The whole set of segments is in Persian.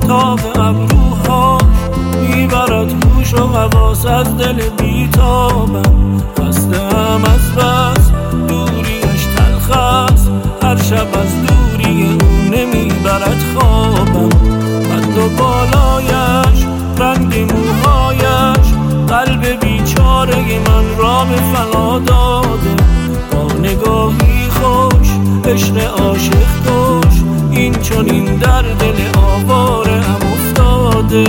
تاب ابروهاش میبرد هوش و حواس از دل بیتابم. خسته‌ام از بس دوریش تلخ است، هر شب از دوری او نمیبرد خوابم. قد و بالایش، رنگ موهایش، قلب بیچاره من را به فنا داده. با نگاهی خوش عشق عاشق کش، این چنین در دل آواره هم افتاده.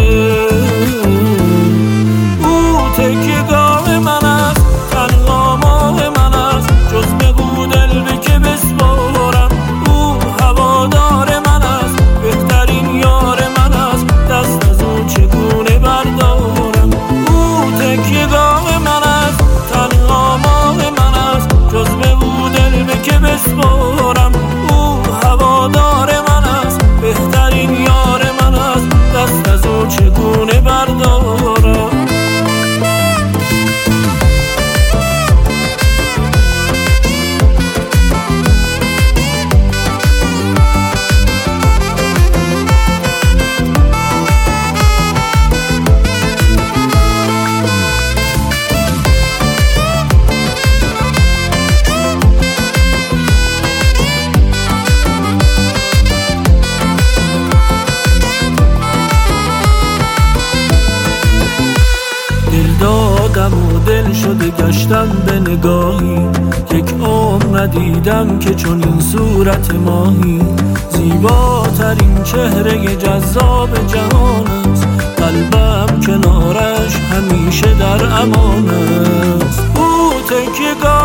او تکیه‌گاه من است، تنها ماه من است، جز به او دل به که بسپارم. او هوادار من است، بهترین یار من است، دست از او چگونه بردارم. او تکیه‌گاه من است، تنها ماه من است، جز به او دل به که بسپارم. او هوادار من است، بهترین یار من است، دست از او چگونه بردارم. دادم و دل شده گشتم به نگاهی، یک عمر ندیدم که چون این صورت ماهی. زیباترین چهره جذاب جهان است، قلبم کنارش همیشه در امان است. او تکیه‌گاه